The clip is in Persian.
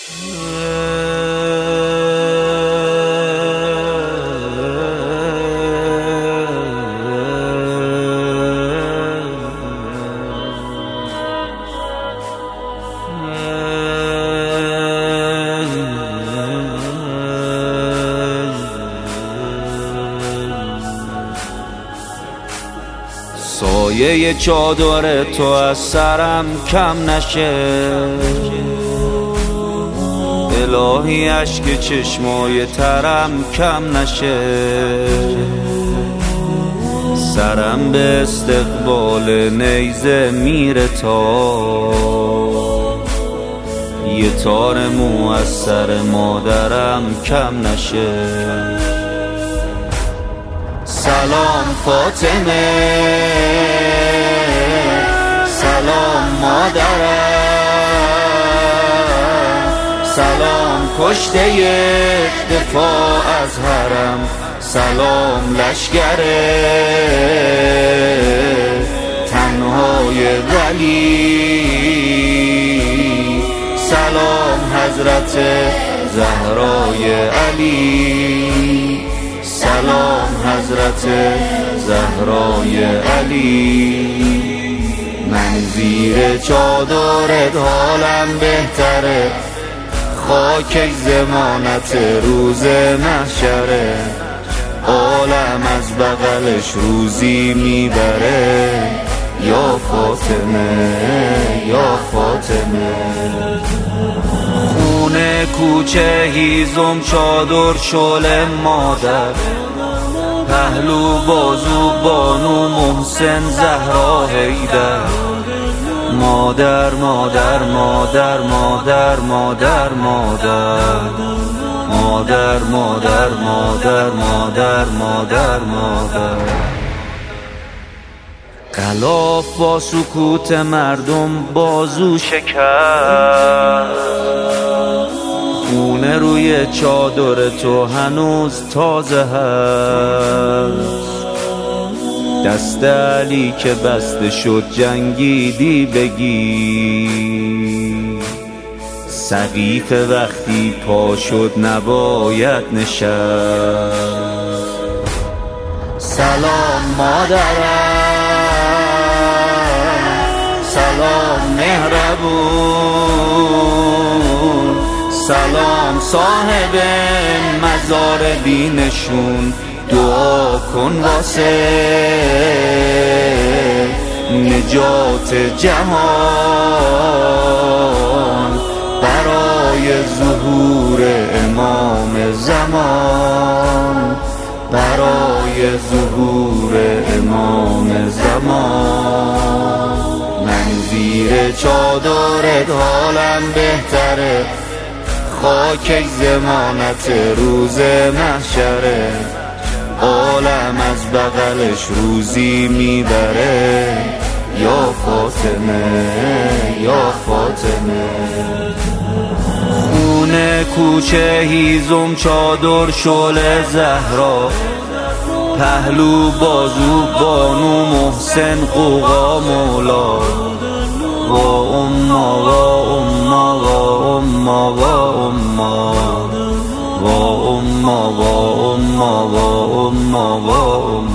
سایه چادر تو از سرم کم نشه، الهی اشک چشمای ترم کم نشه. سرم به استقبال نیزه میره تا یه تار مو از سر مادرم کم نشه. سلام فاطمه، سلام مادرم، سلام کشته دفاع از حرم، سلام لشگر تنهای ولی، سلام حضرت زهرای علی، سلام حضرت زهرای علی. من زیر چادرت حالم بهتره، خاک زمانت روز محشره، عالم از بغلش روزی میبره. یا فاطمه یا فاطمه، خونه کوچه هیزم چادر شعله مادر، پهلو بازو بانو محسن زهرا حیدر. مادر مادر مادر مادر مادر مادر مادر مادر مادر مادر مادر مادر. غلاف با سکوت مردم بازو شکست، خونه روی چادر تو هنوز تازه هست. دست علی که بسته شد جنگیدی بگی، سقیف وقتی پا شد نباید نشست. سلام مادرم، سلام مهربون، سلام صاحب مزار دینشون. دعا کن واسه نجات جهان، برای ظهور امام زمان، برای ظهور امام زمان. من زیر چادرت حالم بهتره، خاک زمانت روز محشره، عالم از بغلش روزی میبره. یا فاطمه یا فاطمه، خونه کوچه هیزم چادر شعله زهرا، پهلو بازو بانو محسن قوقا مولا. وا اما وا اما وا اما وا اما وا اما وا اما وا اما وا اما.